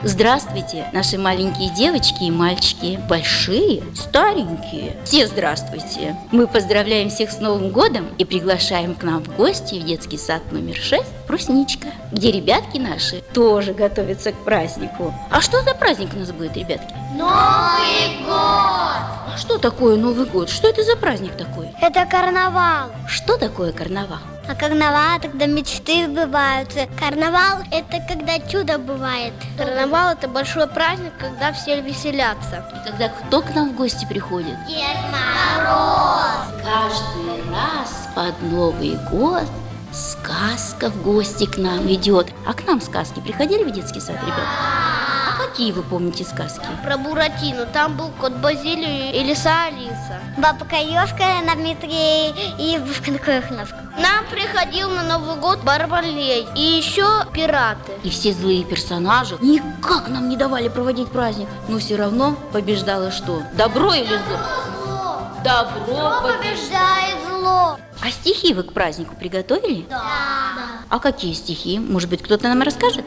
Здравствуйте, наши маленькие девочки и мальчики, большие, старенькие. Все здравствуйте. Мы поздравляем всех с Новым годом и приглашаем к нам в гости в детский сад номер 6 «Брусничка», где ребятки наши тоже готовятся к празднику. А что за праздник у нас будет, ребятки? Новый год! А что такое Новый год? Что это за праздник такой? Это карнавал. Что такое карнавал? А карнавал – это когда мечты сбываются. Карнавал – это когда чудо бывает. Карнавал – это большой праздник, когда все веселятся. И когда кто к нам в гости приходит? Дед Мороз! Каждый раз под Новый год сказка в гости к нам идет. А к нам сказки приходили в детский сад, ребята? А какие вы помните сказки? Про Буратино. Там был кот Базилио и лиса Алиса. Бабка Ёшка на метре и Бушка-Крохновка. Нам приходил на Новый год Барбалей и еще пираты. И все злые персонажи никак нам не давали проводить праздник. Но все равно побеждало что? Добро или зло? Добро Побеждает зло. А стихи вы к празднику приготовили? Да. А какие стихи? Может быть, кто-то нам расскажет?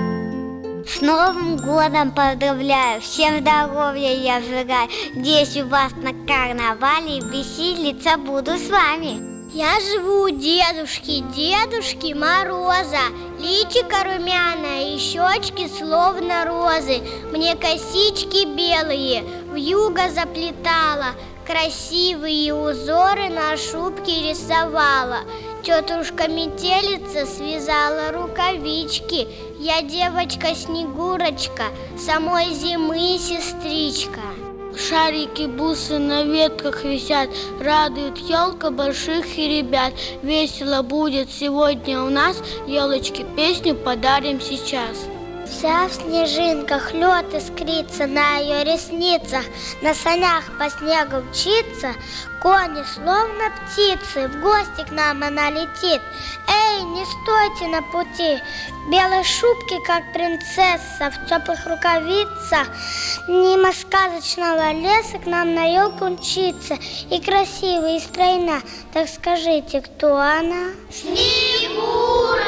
С Новым годом поздравляю, всем здоровья я желаю. Здесь у вас на карнавале веселиться буду с вами. Я живу у Дедушки Мороза. Личико румяное и щечки словно розы. Мне косички белые вьюга заплетала, красивые узоры на шубке рисовала. Тетушка Метелица связала рукавички. Я девочка Снегурочка, самой зимы сестричка. Шарики, бусы на ветках висят, радует елка больших и ребят. Весело будет сегодня у нас, елочке песню подарим сейчас. Вся в снежинках, лед искрится на ее ресницах, на санях по снегу мчится, кони словно птицы, в гости к нам она летит. Эй, не стойте на пути, в белой шубке, как принцесса, в теплых рукавицах, мимо сказочного леса к нам на елку мчится, и красивая, и стройна. Так скажите, кто она? Снегурочка!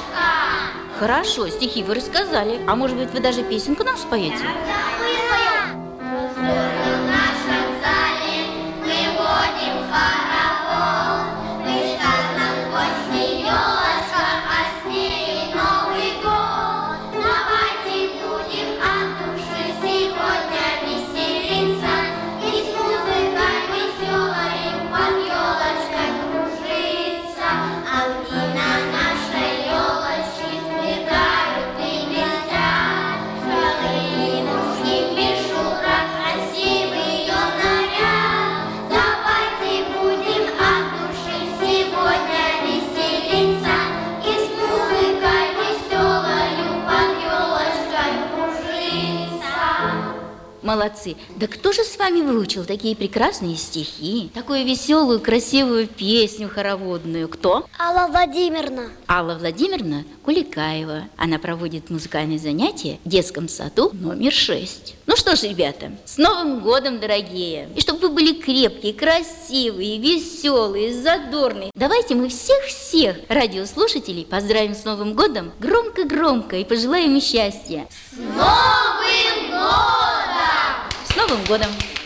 Хорошо, стихи вы рассказали. А может быть, вы даже песенку нам споете? Молодцы. Да кто же с вами выучил такие прекрасные стихи, такую веселую, красивую песню хороводную? Кто? Алла Владимировна. Алла Владимировна Куликаева. Она проводит музыкальные занятия в детском саду номер 6. Ну что ж, ребята, с Новым годом, дорогие! И чтобы вы были крепкие, красивые, веселые, задорные. Давайте мы всех-всех радиослушателей поздравим с Новым годом громко-громко и пожелаем им счастья. С Новым годом! С Новым годом!